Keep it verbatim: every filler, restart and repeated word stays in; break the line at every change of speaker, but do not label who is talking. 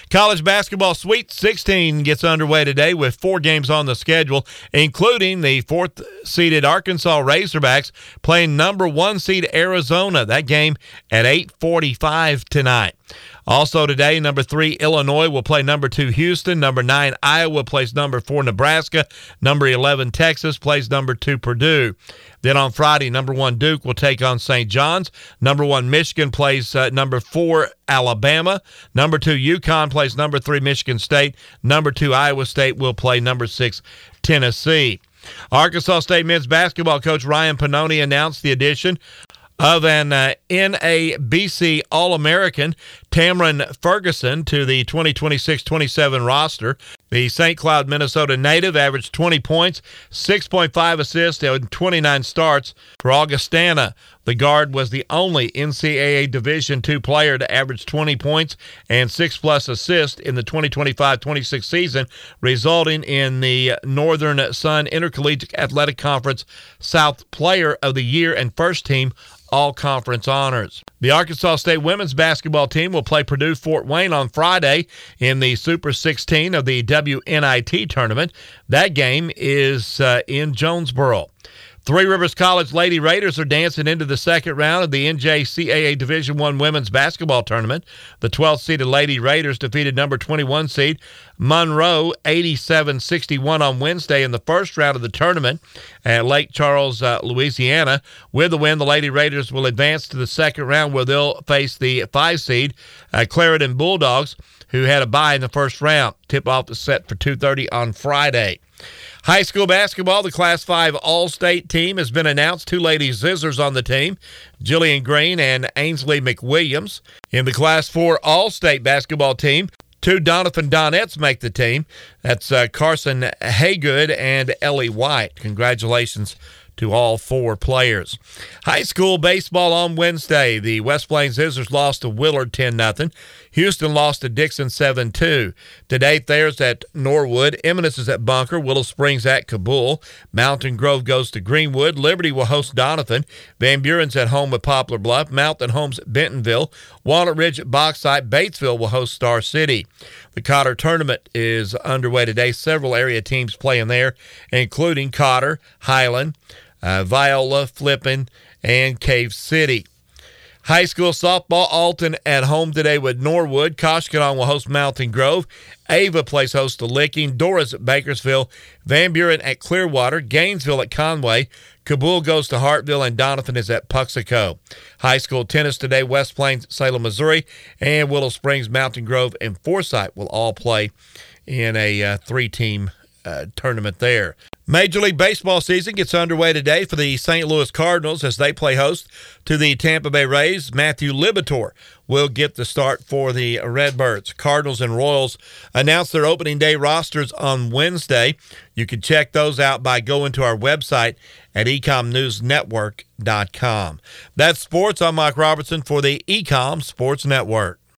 College basketball Sweet sixteen gets underway today with four games on the schedule, including the fourth-seeded Arkansas Razorbacks playing number one seed Arizona. That game at eight forty-five tonight. Also today, number three, Illinois will play number two, Houston. Number nine, Iowa plays number four, Nebraska. Number eleven, Texas plays number two, Purdue. Then on Friday, number one, Duke will take on Saint John's. Number one, Michigan plays uh, number four, Alabama. Number two, UConn plays number three, Michigan State. Number two, Iowa State will play number six, Tennessee. Arkansas State men's basketball coach Ryan Pannoni announced the addition of an uh, N A B C All-American, Tamron Ferguson, to the twenty twenty-six twenty-seven roster. The Saint Cloud, Minnesota native averaged twenty points, six point five assists, and twenty-nine starts for Augustana. The guard was the only N C double A Division two player to average twenty points and six-plus assists in the twenty twenty-five twenty-six season, resulting in the Northern Sun Intercollegiate Athletic Conference South Player of the Year and First Team All-Conference honors. The Arkansas State women's basketball team will play Purdue Fort Wayne on Friday in the Super sixteen of the W N I T tournament. That game is uh, in Jonesboro. Three Rivers College Lady Raiders are dancing into the second round of the N J C A A Division One women's basketball tournament. The twelfth-seeded Lady Raiders defeated number twenty-one seed Monroe eighty-seven sixty-one on Wednesday in the first round of the tournament at Lake Charles, uh, Louisiana. With the win, the Lady Raiders will advance to the second round where they'll face the five-seed uh, Clarendon Bulldogs, who had a bye in the first round. Tip-off is set for two thirty on Friday. High school basketball, the Class five All-State team has been announced. Two Lady Zizzers on the team, Jillian Green and Ainsley McWilliams. In the Class four All-State basketball team, two Doniphan Donettes make the team. That's uh, Carson Haygood and Ellie White. Congratulations to all four players. High school baseball on Wednesday. The West Plains Zizzers lost to Willard ten nothing. Houston lost to Dixon seven two. Today, Thayer's at Norwood. Eminence is at Bunker. Willow Springs at Kabul. Mountain Grove goes to Greenwood. Liberty will host Doniphan. Van Buren's at home with Poplar Bluff. Mountain Home's at Bentonville. Walnut Ridge at Bauxite. Batesville will host Star City. The Cotter Tournament is underway today. Several area teams playing there, including Cotter, Highland, uh, Viola, Flippin, and Cave City. High school softball, Alton at home today with Norwood. Koshkonong will host Mountain Grove. Ava plays host to Licking. Doris at Bakersfield. Van Buren at Clearwater. Gainesville at Conway. Kabul goes to Hartville, and Doniphan is at Puxico. High school tennis today, West Plains, Salem, Missouri, and Willow Springs, Mountain Grove, and Forsyth will all play in a uh, three-team uh, tournament there. Major League Baseball season gets underway today for the Saint Louis Cardinals as they play host to the Tampa Bay Rays. Matthew Libator will get the start for the Redbirds. Cardinals and Royals announced their opening day rosters on Wednesday. You can check those out by going to our website at ecom news network dot com. That's sports. I'm Mike Robertson for the Ecom Sports Network.